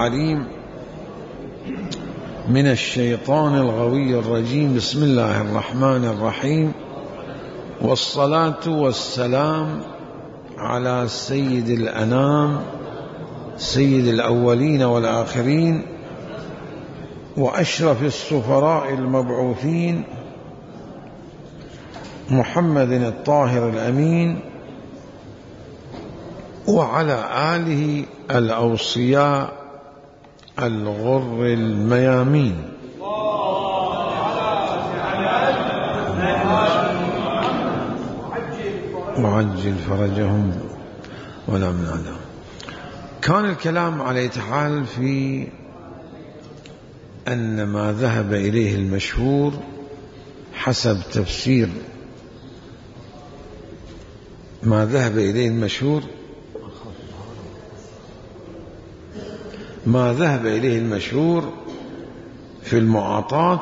عليم من الشيطان الغوي الرجيم. بسم الله الرحمن الرحيم، والصلاة والسلام على سيد الأنام، سيد الأولين والآخرين، وأشرف السفراء المبعوثين، محمد الطاهر الأمين، وعلى آله الأوصياء الغر الميامين. وعجل فرجهم ولا من عذاب. كان الكلام على يتحال في أن ما ذهب إليه المشهور حسب تفسير ما ذهب إليه المشهور في المعاطاة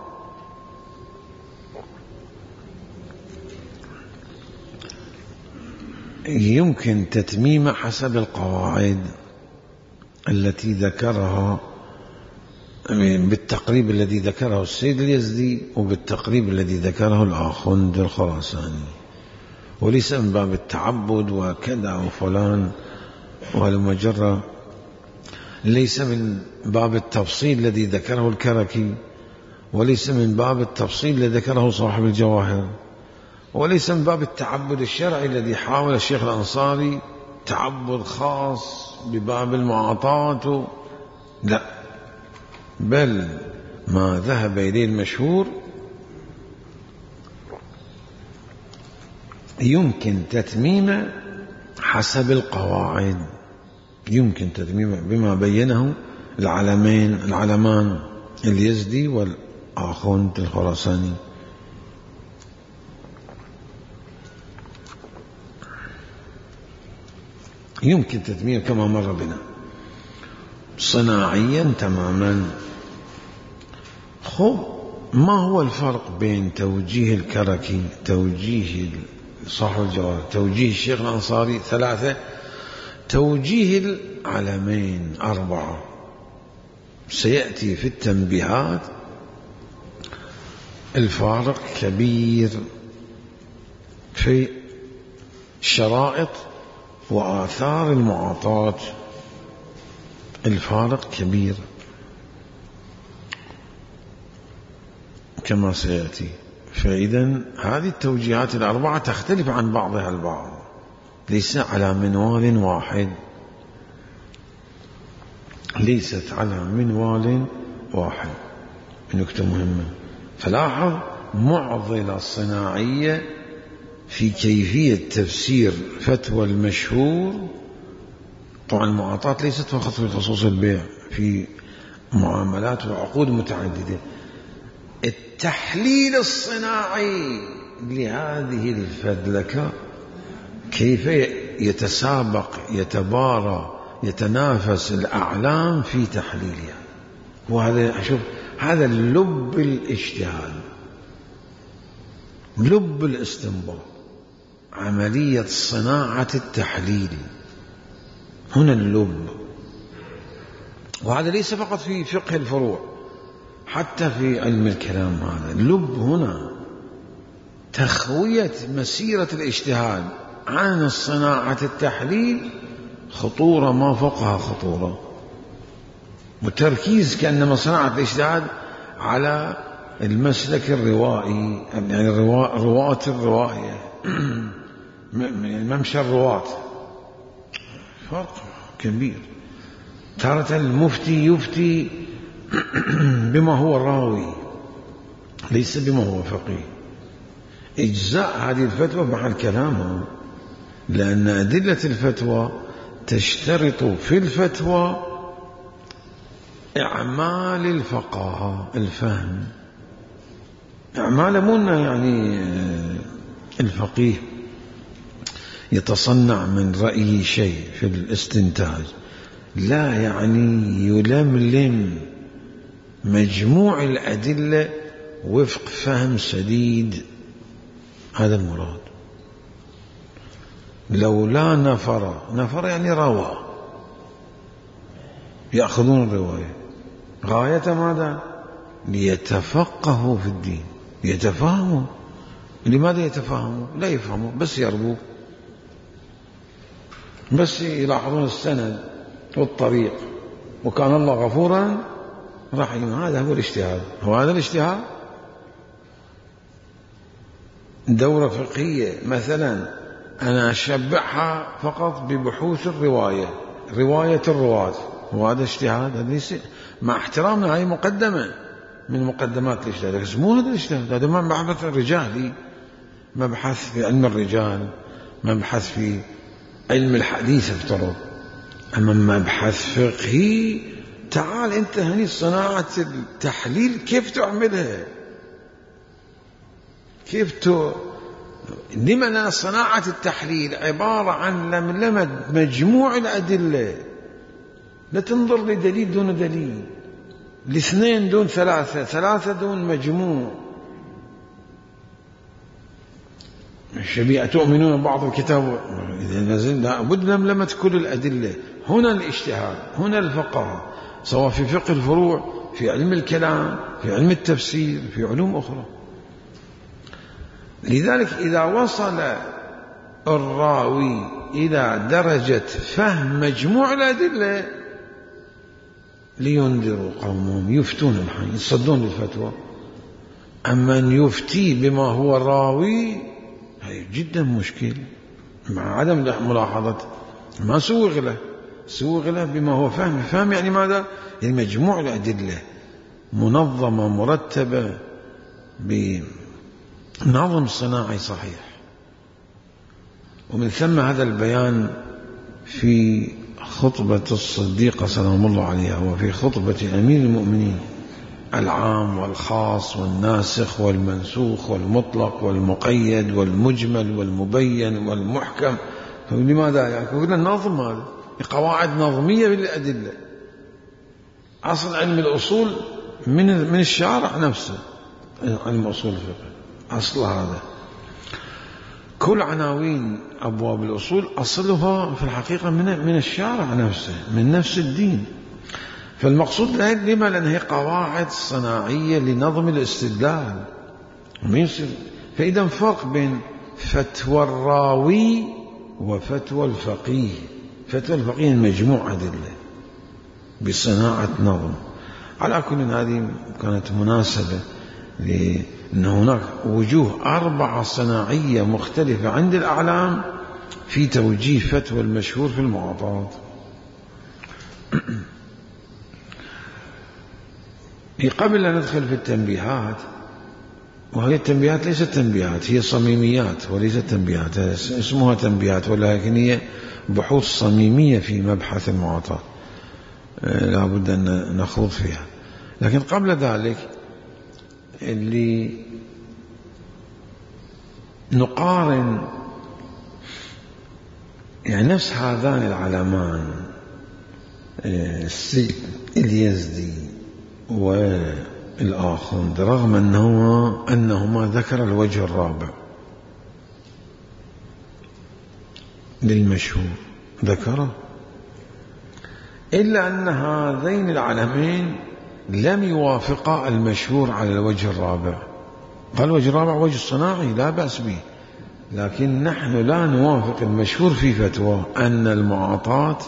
يمكن تتميم حسب القواعد التي ذكرها بالتقريب الذي ذكره السيد اليزدي وبالتقريب الذي ذكره الآخوند الخراساني، وليس من باب التعبد وكذا وفلان والمجرة، ليس من باب التفصيل الذي ذكره الكركي، وليس من باب التفصيل الذي ذكره صاحب الجواهر، وليس من باب التعبد الشرعي الذي حاول الشيخ الأنصاري تعبد خاص بباب المعاطاة، لا، بل ما ذهب إليه المشهور يمكن تتميمه حسب القواعد، يمكن تتميمه بما بينه العلمان اليزدي والآخوند الخراساني. يمكن تتميمه كما مر بنا صناعيا تماما. خب، ما هو الفرق بين توجيه الكركي، توجيه صاحب الجواهر، توجيه الشيخ الأنصاري 3، توجيه العلمين 4؟ سيأتي في التنبيهات. الفارق كبير في شرائط وآثار المعاطاة، الفارق كبير كما سيأتي. فإذا هذه التوجيهات 4 تختلف عن بعضها البعض، ليس على منوال واحد، ليست على منوال واحد. نكتة مهمة، فلاحظ معضلة صناعية في كيفية تفسير فتوى المشهور. طبعا المعاطاة ليست فقط في خصوص البيع، في معاملات وعقود متعددة. التحليل الصناعي لهذه الفذلكة، كيف يتسابق يتبارى يتنافس الأعلام في تحليلها، وهذا أشوف هذا لب الاجتهاد، لب الاستنباط، عملية صناعة التحليل، هنا اللب. وهذا ليس فقط في فقه الفروع، حتى في علم الكلام هذا اللب. هنا تخوية مسيرة الاجتهاد عن صناعة التحليل خطورة ما فوقها خطورة، وتركيز كأنما صناعة الاجتهاد على المسلك الروائي، يعني رواة الرواية، ممشى الرواة. فرق كبير. تارة المفتي يفتي بما هو راوي ليس بما هو فقيه. إجزاء هذه الفتوى مع الكلام، لأن أدلة الفتوى تشترط في الفتوى إعمال الفقهاء، الفهم، إعمال منا يعني الفقيه يتصنع من رأيه شيء في الاستنتاج، لا يعني يلملم مجموع الأدلة وفق فهم سديد، هذا المراد. لولا نفر يعني روى، يأخذون الرواية غاية ماذا؟ ليتفقهوا في الدين، يتفهموا. لماذا يتفهموا؟ لا يفهموا، بس يربوا، بس يلاحظون السند والطريق، وكان الله غفورا رحيما. هذا هو الاجتهاد. هو هذا الاجتهاد. دورة فقهية مثلا أنا أشبعها فقط ببحوث الرواية، رواية الرواة، وهذا اجتهاد. هذا ليس، مع احترامنا هذه مقدمة من مقدمات الاجتهاد، بس مو هذا الاجتهاد. هذا مبحث رجالي، مبحث في علم الرجال، مبحث في علم الحديث افترض. أما مبحث فقهي، تعال أنت هني صناعة التحليل كيف تعملها، لمن صناعة التحليل عبارة عن لملمة مجموع الأدلة، لا تنظر لدليل دون دليل، لاثنين دون ثلاثة، ثلاثة دون مجموع. الشبيعة تؤمنون بعض الكتاب إذا نزل، لابد لملمة كل الأدلة. هنا الاجتهاد، هنا الفقه، سواء في فقه الفروع، في علم الكلام، في علم التفسير، في علوم أخرى. لذلك إذا وصل الراوي إلى درجة فهم مجموع الأدلة لينذروا قومهم، يفتون الحين، يصدون للفتوى. أما أن يفتي بما هو راوي هي جدا مشكل، مع عدم ملاحظة، ما سوغ له بما هو فهم يعني ماذا؟ يعني مجموع الأدلة منظمة مرتبة بنظم صناعي صحيح. ومن ثم هذا البيان في خطبة الصديقة سلام الله عليها، وفي خطبة أمير المؤمنين، العام والخاص والناسخ والمنسوخ والمطلق والمقيد والمجمل والمبين والمحكم. لماذا؟ يعني قلنا النظم، هذا قواعد نظمية بالأدلة. أصل علم الأصول من الشارع نفسه، علم أصول الفقه أصل هذا. كل عناوين أبواب الأصول أصلها في الحقيقة من الشارع نفسه، من نفس الدين. فالمقصود لما؟ لأن هي قواعد صناعية لنظم الاستدلال. فإذا فرق بين فتوى الراوي وفتوى الفقيه. فتوى الفقيه مجموعة أدلة بصناعة نظم. على كل هذه كانت مناسبة لأن هناك وجوه 4 صناعية مختلفة عند الأعلام في توجيه فتوى المشهور في المعاطات. قبل أن ندخل في التنبيهات، وهي التنبيهات ليست تنبيهات، هي صميميات وليست تنبيهات، اسمها تنبيهات ولكن هي بحوث صميمية في مبحث المعاطاة لا بد أن نخوض فيها. لكن قبل ذلك اللي نقارن يعني نفس هذان العلمان السيد اليزدي والآخوند، رغم أنهما ذكر الوجه الرابع للمشهور ذكره، إلا أن هذين العلمين لم يوافقا المشهور على الوجه الرابع. قال الوجه الرابع وجه صناعي لا بأس به، لكن نحن لا نوافق المشهور في فتوى أن المعاطاة،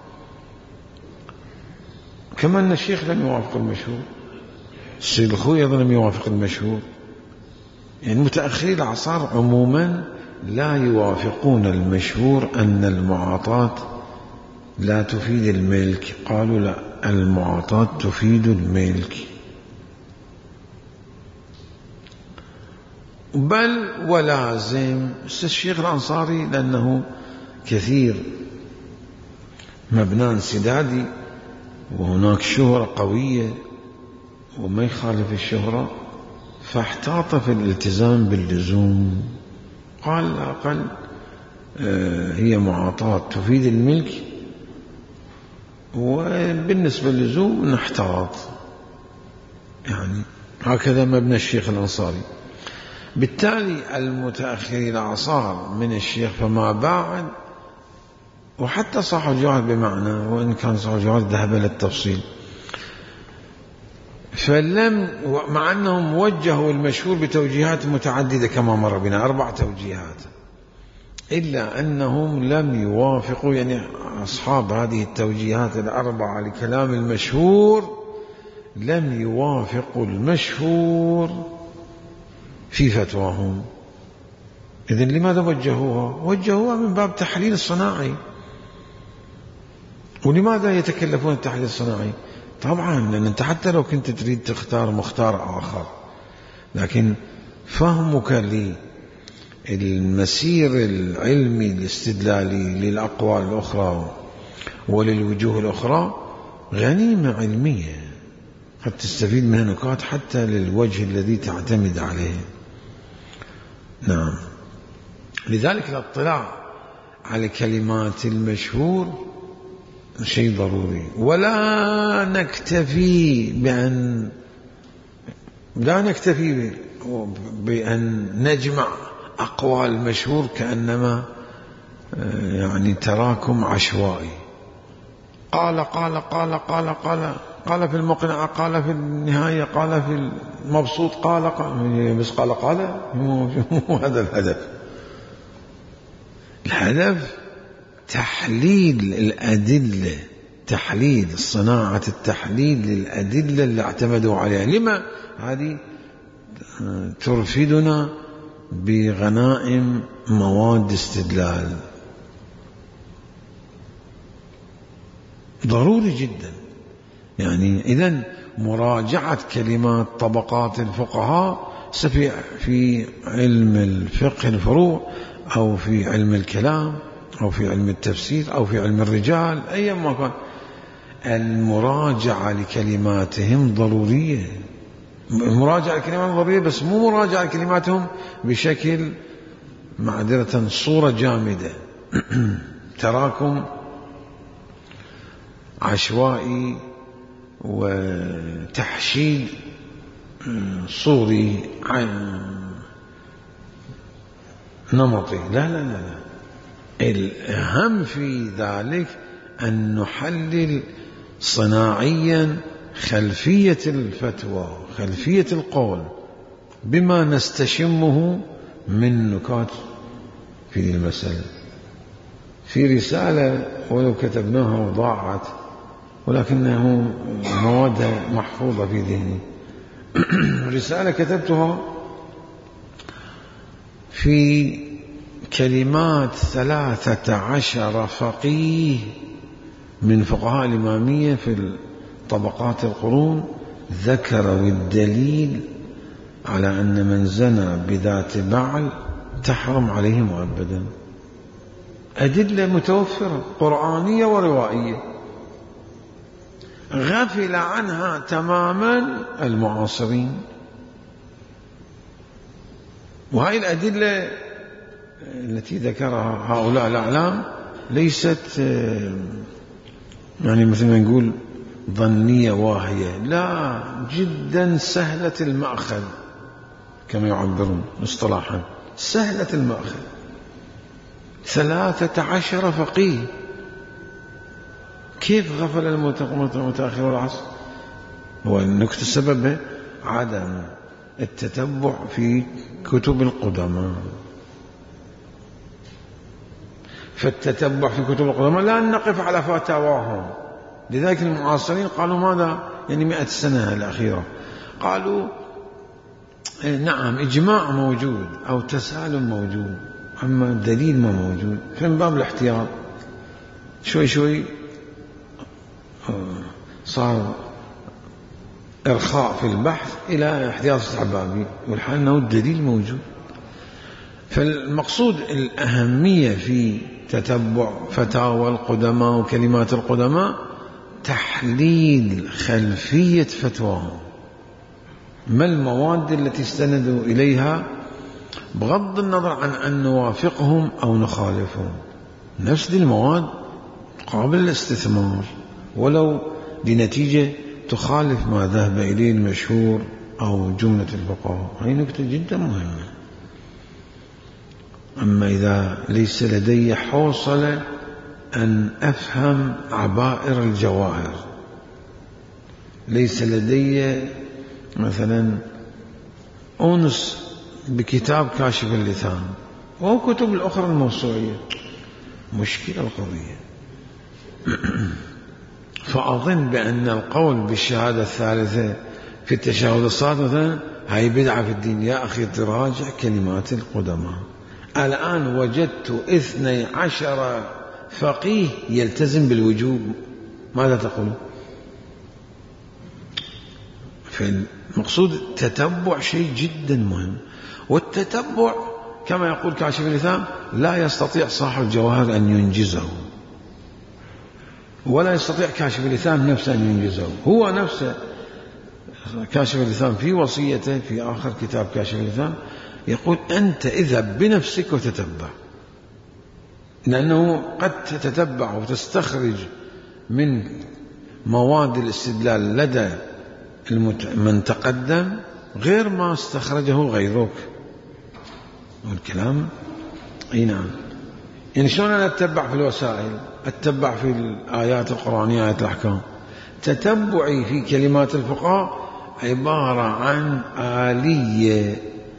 كما أن الشيخ لم يوافق المشهور، السيد الخوي أيضا لم يوافق المشهور. يعني متأخري الأعصار عموما لا يوافقون المشهور أن المعاطاة لا تفيد الملك. قالوا لا، المعاطاة تفيد الملك، بل ولازم الشيخ الأنصاري لأنه كثير مبنى انسدادي وهناك شهرة قوية وما يخالف الشهرة، فاحتاط في الالتزام باللزوم. قال الأقل هي معاطاة تفيد الملك، وبالنسبة للزوم نحتاط. يعني هكذا مبنى الشيخ الأنصاري. بالتالي المتأخرين الأعصار من الشيخ فما بعد وحتى صاحب الجواهر بمعنى، وإن كان صاحب الجواهر ذهب للتفصيل. مع أنهم وجهوا المشهور بتوجيهات متعددة كما مر بنا 4 توجيهات، إلا أنهم لم يوافقوا، يعني أصحاب هذه التوجيهات 4 لكلام المشهور لم يوافقوا المشهور في فتواهم. إذن لماذا وجهوها؟ وجهوها من باب تحليل الصناعي. ولماذا يتكلفون التحليل الصناعي؟ طبعا لأن أنت حتى لو كنت تريد تختار مختار آخر، لكن فهمك للمسير العلمي الاستدلالي للأقوال الأخرى وللوجوه الأخرى غنيمة علمية، قد تستفيد منها نكات حتى للوجه الذي تعتمد عليه. نعم، لذلك الاطلاع على كلمات المشهور شيء ضروري. ولا نكتفي بأن نجمع أقوال المشهور كأنما يعني تراكم عشوائي، قال قال قال قال قال قال في المقنعة، قال في النهاية، قال في المبسوط، قال بس قال مو هذا الهدف. الهدف تحليل الأدلة، تحليل صناعة التحليل للأدلة اللي اعتمدوا عليها. لما؟ هذه ترفدنا بغنائم مواد استدلال. ضروري جدا. يعني إذن مراجعة كلمات طبقات الفقهاء في علم الفقه الفروع، أو في علم الكلام، أو في علم التفسير، أو في علم الرجال، أيما كان، المراجعة لكلماتهم ضرورية. مراجعة الكلمات ضرورية، بس مو مراجعة كلماتهم بشكل معذرة صورة جامدة تراكم عشوائي وتحشيد صوري نمطي. لا لا لا لا، الأهم في ذلك أن نحلل صناعيا خلفية الفتوى، خلفية القول، بما نستشمه من نكات في المسألة. في رسالة ولو كتبناها وضاعت، ولكنه موادها محفوظة في ذهني. رسالة كتبتها في كلمات 13 فقيه من فقهاء الإمامية في طبقات القرون، ذكروا الدليل على أن من زنى بذات بعل تحرم عليه مؤبدا. أدلة متوفرة قرآنية وروائية، غفل عنها تماما المعاصرين. وهذه الأدلة التي ذكرها هؤلاء الأعلام ليست يعني مثل ما نقول ظنية واهية، لا، جدا سهلة المأخذ كما يعبرون اصطلاحا، سهلة المأخذ. 13 فقيه، كيف غفل المتأخر العصر؟ هو النكتة سببه عدم التتبع في كتب القدماء. فالتتبع في كتب القدماء لا نقف على فتاواهم. لذلك المعاصرين قالوا ماذا؟ يعني 100 سنة الأخيرة قالوا نعم إجماع موجود أو تسالم موجود، أما دليل ما موجود. فمن باب الاحتياط شوي شوي صار إرخاء في البحث إلى احتياط استحبابي، والحال أنه الدليل موجود. فالمقصود الأهمية في تتبع فتاوى القدماء وكلمات القدماء تحليل خلفية فتواهم، ما المواد التي استندوا إليها، بغض النظر عن أن نوافقهم أو نخالفهم. نفس المواد قابل للاستثمار ولو لنتيجة تخالف ما ذهب إليه المشهور أو جملة الفقهاء. هذه نكتة جدا مهمة. أما إذا ليس لدي حوصلة أن أفهم عبائر الجواهر. ليس لدي مثلا أنس بكتاب كاشف اللسان وكتب الأخرى الموسوعية، مشكلة القضية. فأظن بأن القول بالشهادة الثالثة في التشهد الصادق مثلا هاي بدعة في الدين. يا أخي تراجع كلمات القدماء. الآن وجدت 12 فقيه يلتزم بالوجوب، ماذا تقول؟ فالمقصود تتبع شيء جدا مهم، والتتبع كما يقول كاشف اللسان لا يستطيع صاحب الجواهر أن ينجزه، ولا يستطيع كاشف اللسان نفسه أن ينجزه. هو نفسه كاشف اللسان في وصيته في آخر كتاب كاشف اللسان يقول أنت اذهب بنفسك وتتبع، لأنه قد تتتبع وتستخرج من مواد الاستدلال لدى من تقدم غير ما استخرجه غيرك. والكلام اي نعم. يعني شلون انا اتبع في الوسائل؟ اتبع في الايات القرانيه، ايات الاحكام. تتبعي في كلمات الفقهاء عباره عن آلية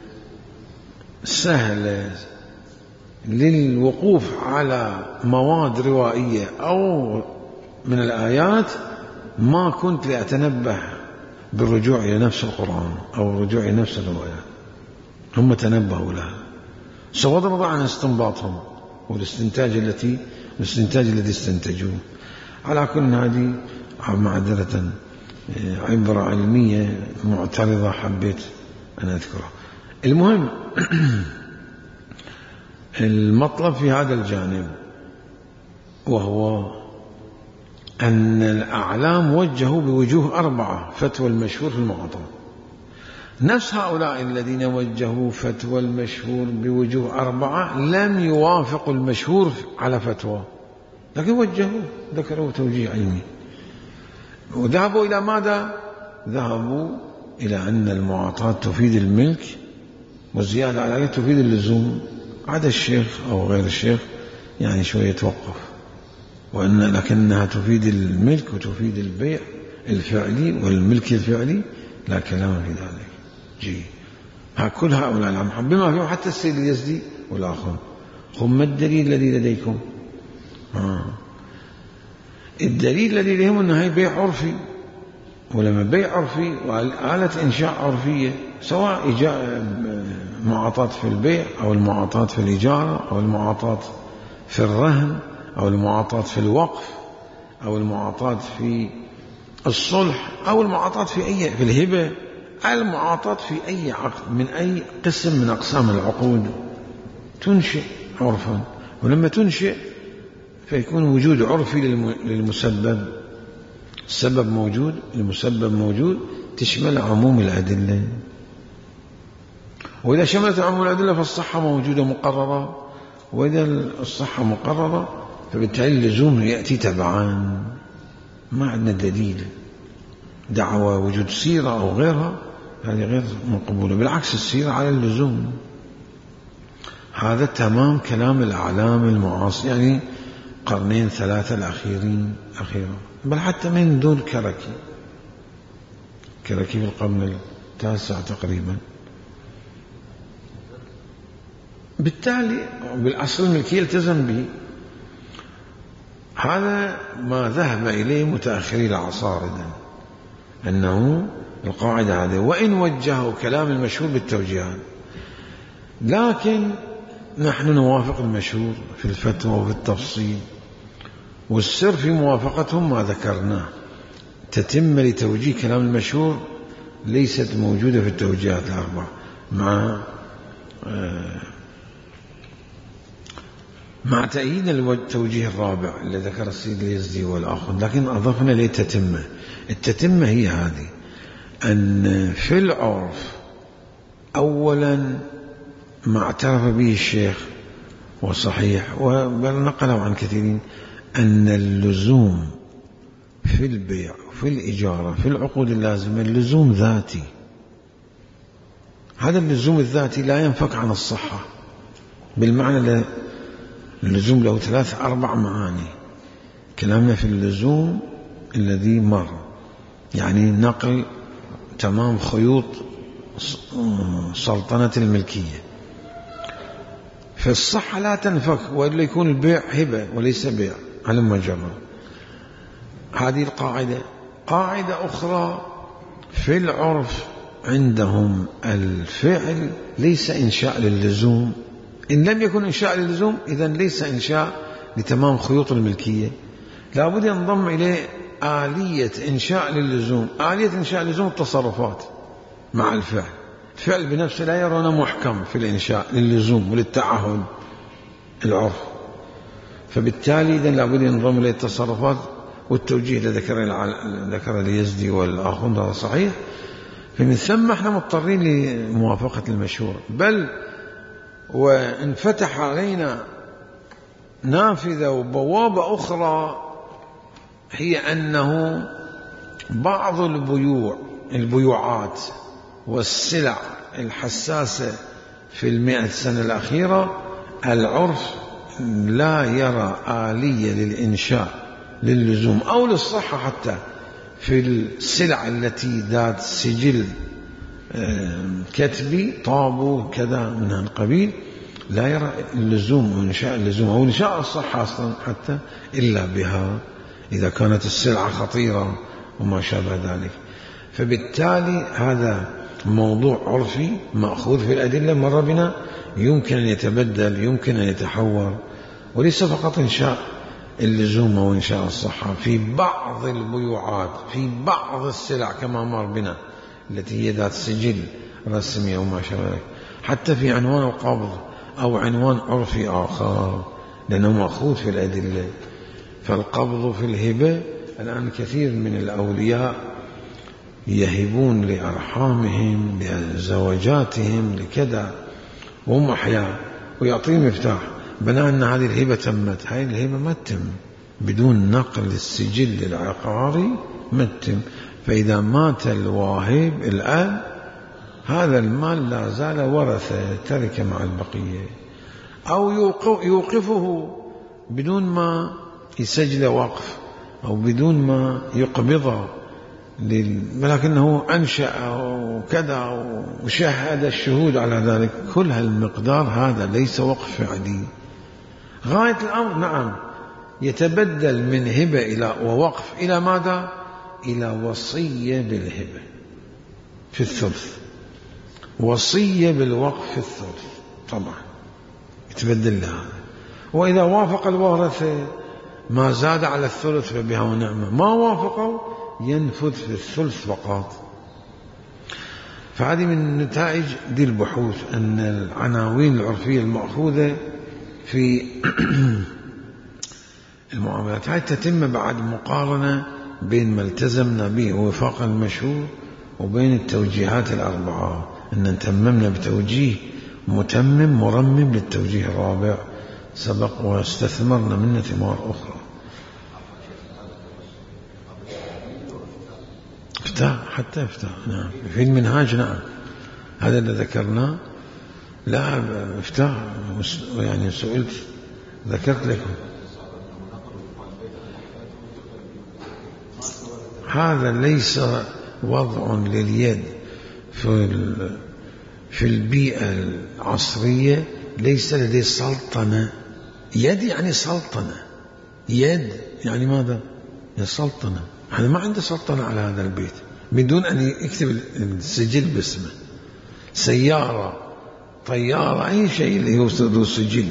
سهله للوقوف على مواد روائيه او من الايات ما كنت لأتنبه بالرجوع إلى نفس القرآن أو الرجوع إلى نفس الروايات. هم تنبهوا لها بغض النظر عن استنباطهم والاستنتاج الذي استنتجوه. على كل هذه معذرة عبرة علمية معترضة حبيت أن أذكرها. المهم المطلب في هذا الجانب وهو أن الأعلام وجهوا بوجوه 4 فتوى المشهور في المعاطاة. نفس هؤلاء الذين وجهوا فتوى المشهور بوجوه 4 لم يوافقوا المشهور على فتوى، لكن وجهوا ذكروا توجيه علمي. وذهبوا إلى ماذا؟ ذهبوا إلى أن المعاطاة تفيد الملك والزيادة على ذلك تفيد اللزوم. عدا الشيخ أو غير الشيخ يعني شوية يتوقف، لكنها تفيد الملك وتفيد البيع الفعلي والملك الفعلي لا كلام في ذلك. كل هؤلاء العلماء بما فيهم حتى السيد اليزدي والآخر. ما الدليل الذي لديكم؟ الدليل الذي لديهم أنه هي بيع عرفي، ولما بيع عرفي وآلة إنشاء عرفية، سواء معاطاة في البيع أو المعاطاة في الإجارة أو المعاطاة في الرهن أو المعاطاة في الوقف أو المعاطاة في الصلح أو المعاطاة في الهبة، المعاطاة في أي عقد من أي قسم من أقسام العقود تنشئ عرفا. ولما تنشئ فيكون وجود عرفي للمسبب، السبب موجود، المسبب موجود، تشمل عموم الأدلة. وإذا شملت عموم الأدلة فالصحة موجودة مقررة، وإذا الصحة مقررة فبالتالي اللزوم يأتي تبعا. ما عندنا دليل. دعوى وجود سيرة أو غيرها هذه غير مقبولة، بالعكس السيرة على اللزوم. هذا تمام كلام الأعلام المعاصر، يعني قرنين 3 الأخيرين أخيرا، بل حتى من دون كركي في القرن 9 تقريبا. بالتالي بالأصل الملكية التزم به. هذا ما ذهب إليه متأخري العصار، أنه القاعدة هذه، وإن وجهوا كلام المشهور بالتوجيهات، لكن نحن نوافق المشهور في الفتوى وفي التفصيل، والسر في موافقتهم ما ذكرناه. تتم لتوجيه كلام المشهور ليست موجودة في التوجيهات ال4 مع تأييد التوجيه الرابع اللي ذكر السيد اليزدي والآخر، لكن أضفنا لتتمة. التتمة هي هذه، أن في العرف أولا ما اعترف به الشيخ وصحيح وبل نقله عن كثيرين، أن اللزوم في البيع وفي الإجارة في العقود اللازمة اللزوم ذاتي. هذا اللزوم الذاتي لا ينفك عن الصحة، بالمعنى اللزوم له 3-4 معاني. كلامنا في اللزوم الذي مر، يعني نقل تمام خيوط سلطنة الملكية. فالصحة لا تنفك، وإلا يكون البيع هبة وليس بيع على المجرة. هذه القاعدة. قاعدة أخرى في العرف عندهم الفعل ليس إنشاء للزوم. إن لم يكن إنشاء للزوم إذن ليس إنشاء لتمام خيوط الملكية، لا بد ينضم إليه آلية إنشاء للزوم. آلية إنشاء للزوم التصرفات مع الفعل. الفعل بنفسه لا يرون محكم في الإنشاء للزوم وللتعهد العرف، فبالتالي إذن لا بد ينضم إليه التصرفات والتوجيه اللي ذكر اليزدي والآخوند، هذا صحيح. فمن ثم احنا مضطرين لموافقة المشهور. بل وانفتح علينا نافذة وبوابة أخرى، هي أنه بعض البيوعات والسلع الحساسة في 100 سنة الأخيرة العرف لا يرى آلية للإنشاء للزوم أو للصحة. حتى في السلع التي ذات سجل كتبي طابو كذا من هالقبيل لا يرى اللزوم وإنشاء اللزوم أو إنشاء الصحة أصلا حتى إلا بها إذا كانت السلعة خطيرة وما شابه ذلك. فبالتالي هذا موضوع عرفي مأخوذ في الأدلة مر بنا، يمكن أن يتبدل، يمكن أن يتحور، وليس فقط إنشاء اللزوم وإنشاء الصحة. في بعض البيوعات، في بعض السلع كما مر بنا التي هي ذات سجل رسمي أو ما شابه ذلك، حتى في عنوان القبض أو عنوان عرفي آخر لأنه مأخوذ في الأدلة. فالقبض في الهبة الآن كثير من الأولياء يهبون لأرحامهم لزوجاتهم لكذا وهم أحياء ويعطيهم مفتاح بناء أن هذه الهبة تمت. هذه الهبة ما تتم بدون نقل السجل العقاري، ما تتم. فإذا مات الواهب الآن هذا المال لا زال ورثة ترك مع البقية، أو يوقفه بدون ما يسجل وقف أو بدون ما يقبضه، ولكنه أنشأ وكذا وشهد الشهود على ذلك. كل هالمقدار هذا ليس وقف فعلي. غاية الأمر نعم يتبدل من هبة إلى ووقف إلى ماذا؟ إلى وصية بالهبة في الثلث، وصية بالوقف في الثلث طبعا يتبدل لها. وإذا وافق الورثة ما زاد على الثلث فبها ونعمة، ما وافقوا ينفذ في الثلث فقط. فهذه من نتائج دي البحوث أن العناوين العرفية المأخوذة في المعاملات هاي تتم بعد مقارنة بين ما التزمنا به ووفاق المشهور وبين التوجيهات الأربعة، أن تممنا بتوجيه متمم مرمم للتوجيه الرابع سبق واستثمرنا منه ثمار أخرى. حتى افتح نعم في المنهاج نعم هذا اللي ذكرناه. لا افتح يعني سئلت ذكرت لكم هذا ليس وضع لليد في البيئة العصرية. ليس لديه سلطنة. يد يعني سلطنة، يد يعني ماذا؟ السلطنة. هذا ما عنده سلطنة على هذا البيت بدون أن يكتب السجل باسمه. سيارة، طيارة، أي شيء اللي هو ذو سجل.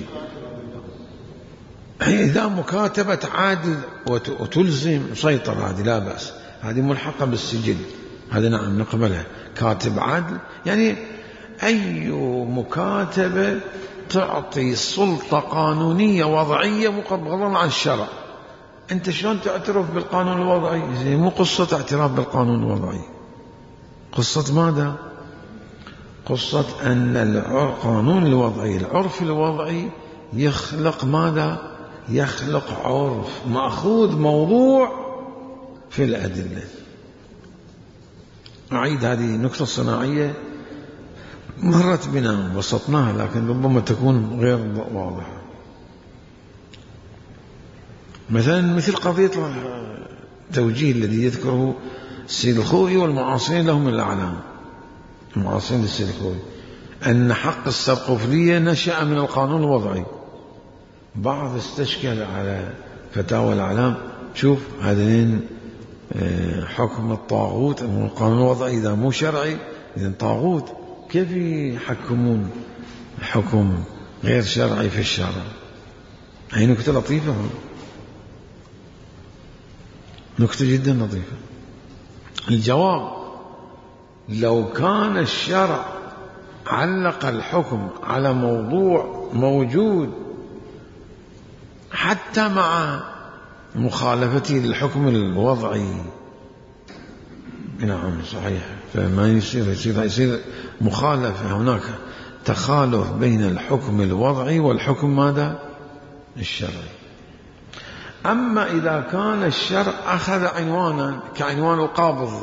إذا مكاتبة عادل وتلزم سيطرة هذه لا بأس، هذه ملحقة بالسجل، هذا نعم نقبلها. كاتب عدل يعني أي مكاتبة تعطي سلطة قانونية وضعية مقبلة عن الشرع. أنت شلون تعترف بالقانون الوضعي؟ مو قصة اعتراف بالقانون الوضعي. قصة ماذا؟ قصة أن القانون الوضعي العرف الوضعي يخلق ماذا؟ يخلق عرف مأخوذ موضوع في الأدلة. أعيد هذه نكتة صناعية مرت بنا وبسطناها لكن ربما تكون غير واضحة. مثلا مثل قضية التوجيه الذي يذكره السيد الخوئي والمعاصرين لهم الأعلام، المعاصرين للسيد الخوئي، أن حق السرقفلية نشأ من القانون الوضعي. بعض استشكل على فتاوى الأعلام، شوف هذين حكم الطاغوت، القانون الوضعي إذا مو شرعي إذا طاغوت، كيف يحكمون حكم غير شرعي في الشرع؟ هي نكتة لطيفة، نكتة جدا لطيفة. الجواب: لو كان الشرع علق الحكم على موضوع موجود حتى مع مخالفته للحكم الوضعي، نعم صحيح، فما يصير مخالفة، هناك تخالف بين الحكم الوضعي والحكم ماذا؟ الشرعي. أما إذا كان الشرع أخذ عنوانا كعنوان القابض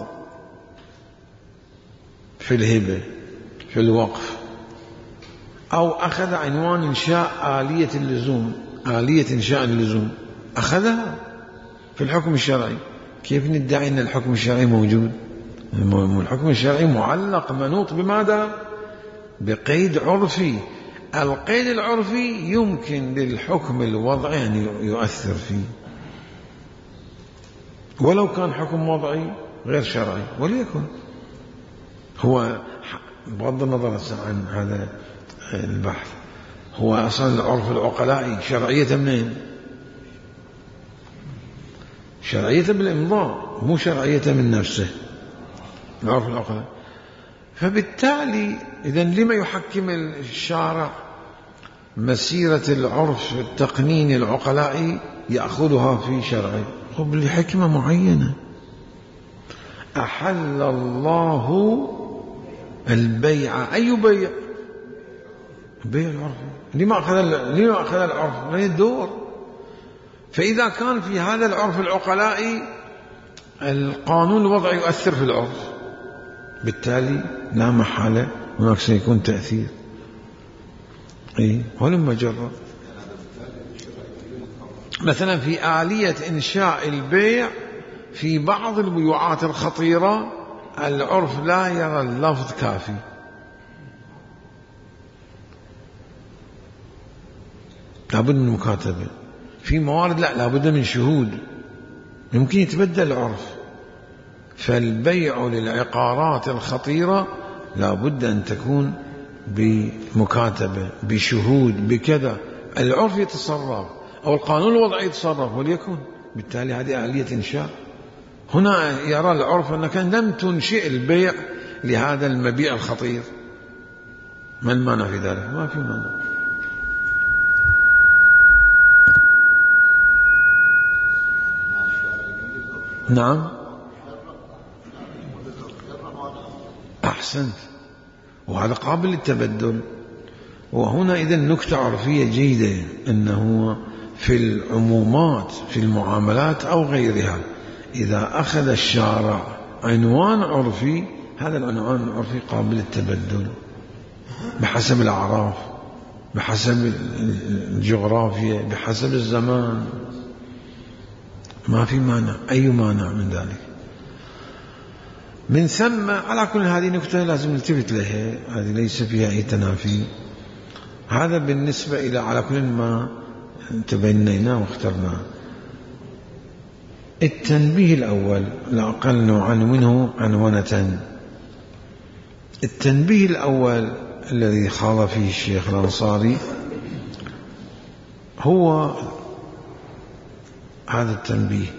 في الهبة في الوقف، أو أخذ عنوان إنشاء آلية اللزوم، آلية إنشاء اللزوم أخذها في الحكم الشرعي، كيف ندعي أن الحكم الشرعي موجود؟ الحكم الشرعي معلق منوط بماذا؟ بقيد عرفي. القيد العرفي يمكن للحكم الوضعي أن يؤثر فيه ولو كان حكم وضعي غير شرعي، وليكن هو بغض النظر عن هذا البحث، هو أصلا العرف العقلائي شرعية منين؟ شرعية بالإمضاء، مو شرعية من نفسه، العرف العقلائي. فبالتالي إذن لما يحكم الشارع مسيرة العرف التقنيني العقلائي يأخذها في شرعه؟ هو لحكمة معينة. أحل الله البيع، أي بيع؟ بيع العرف. لما أخذ العرف؟ من الدور. فإذا كان في هذا العرف العقلائي القانون الوضعي يؤثر في العرف، بالتالي لا محالة هناك سيكون تأثير. ولما جرب مثلا في آلية إنشاء البيع في بعض البيوعات الخطيرة العرف لا يرى اللفظ كافي، لابد من مكاتبة. في موارد لا، لابد من شهود، يمكن يتبدل العرف. فالبيع للعقارات الخطيرة لابد أن تكون بمكاتبة بشهود بكذا، العرف يتصرف أو القانون الوضعي يتصرف وليكن. بالتالي هذه آلية إنشاء. هنا يرى العرف أنك لم تنشئ البيع لهذا المبيع الخطير. ما المانع في ذلك؟ ما في مانع. نعم أحسنت، وهذا قابل للتبدل. وهنا إذن نكتة عرفية جيدة أنه في العمومات في المعاملات أو غيرها إذا أخذ الشارع عنوان عرفي، هذا العنوان العرفي قابل للتبدل بحسب الأعراف، بحسب الجغرافيا، بحسب الزمان، ما في مانع، أي مانع من ذلك. من ثم على كل هذه نكتة لازم نلتفت لها، هذه ليس فيها أي تنافي. هذا بالنسبة إلى على كل ما تبنيناه واخترناه. التنبيه الأول لأقل نعنونه عنونة. التنبيه الأول الذي خاض فيه الشيخ الأنصاري هو هذا التنبيه،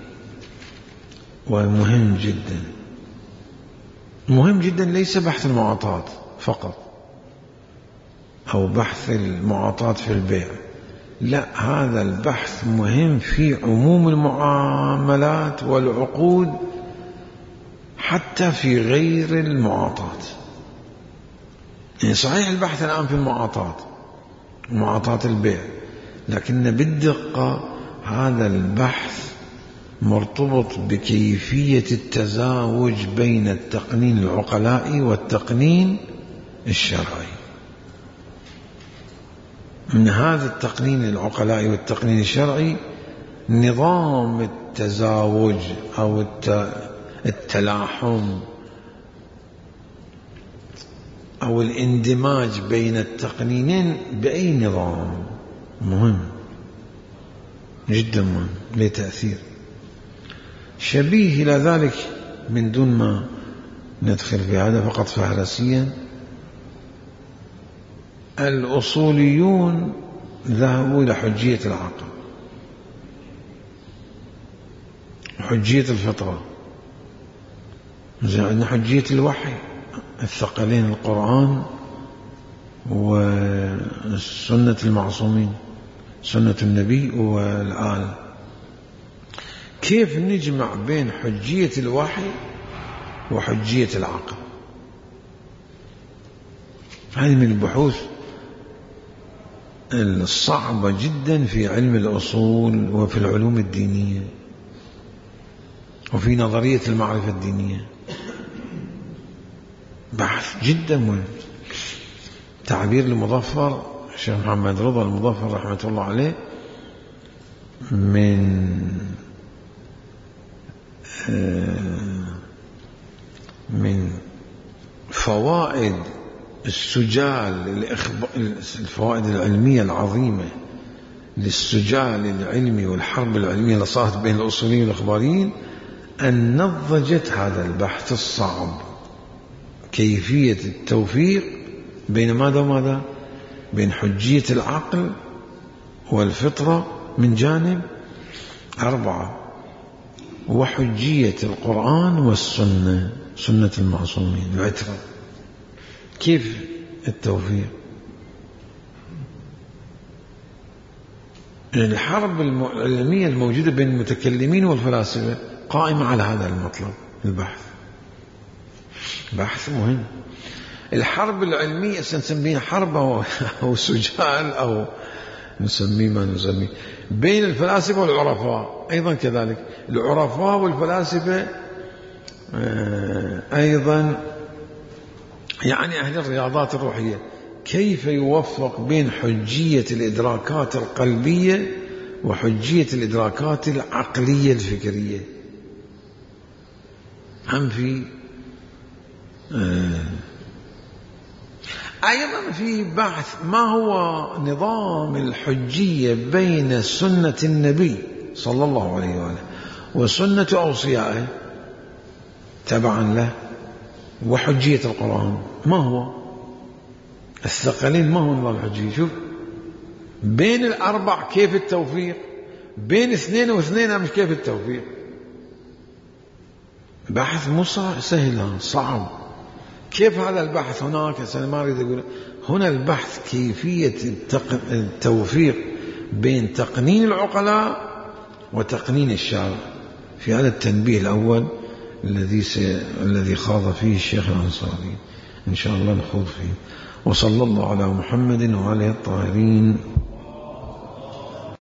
ومهم جدا، مهم جدا. ليس بحث المعاطات فقط أو بحث المعاطات في البيع، لا، هذا البحث مهم في عموم المعاملات والعقود حتى في غير المعاطات. يعني صحيح البحث الآن في المعاطات، معاطات البيع، لكن بالدقة هذا البحث مرتبط بكيفية التزاوج بين التقنين العقلائي والتقنين الشرعي. من هذا التقنين العقلائي والتقنين الشرعي نظام التزاوج أو التلاحم أو الاندماج بين التقنينين بأي نظام مهم جدا مهم، له تأثير. شبيه إلى ذلك من دون ما ندخل في هذا فقط فهرسيا، الأصوليون ذهبوا إلى حجية العقل، حجية الفطرة، عندنا حجية الوحي، الثقلين القرآن والسنة المعصومين، سنة النبي والآل. كيف نجمع بين حجية الوحي وحجية العقل؟ هذه من البحوث الصعبة جدا في علم الأصول وفي العلوم الدينية وفي نظرية المعرفة الدينية، بحث جدا مهم. تعبير المظفر الشيخ محمد رضا المظفر رحمة الله عليه من فوائد السجال الفوائد العلمية العظيمة للسجال العلمي والحرب العلمية اللي صارت بين الأصوليين والإخباريين أن نضجت هذا البحث الصعب، كيفية التوفيق بين ماذا وماذا؟ بين حجية العقل والفطرة من جانب 4، وحجية القرآن والسنة، سنة المعصومين العترة. كيف التوفيق؟ الحرب العلمية الموجودة بين المتكلمين والفلاسفة قائمة على هذا المطلب، البحث بحث مهم. الحرب العلمية سنسميها حرب أو سجال أو نسميه ما نسميه بين الفلاسفة والعرفاء أيضا كذلك. العرفاء والفلاسفة أيضا يعني أهل الرياضات الروحية، كيف يوفق بين حجية الإدراكات القلبية وحجية الإدراكات العقلية الفكرية. هم في أيضا في بحث ما هو نظام الحجية بين سنة النبي صلى الله عليه وآله وسنة أوصيائه تبعا له وحجية القرآن، ما هو الثقلين، ما هو نظام الحجية؟ شوف بين الأربع كيف التوفيق، بين 2 و2 مش كيف التوفيق. بحث مو سهل، صعب. كيف هذا البحث هناك؟ أنا ما أريد أقول هنا البحث كيفية التوفيق بين تقنين العقلاء وتقنين الشارع، في هذا التنبيه الأول الذي خاض فيه الشيخ الأنصاري، إن شاء الله نخوض فيه. وصلى الله على محمد وعلى الطاهرين.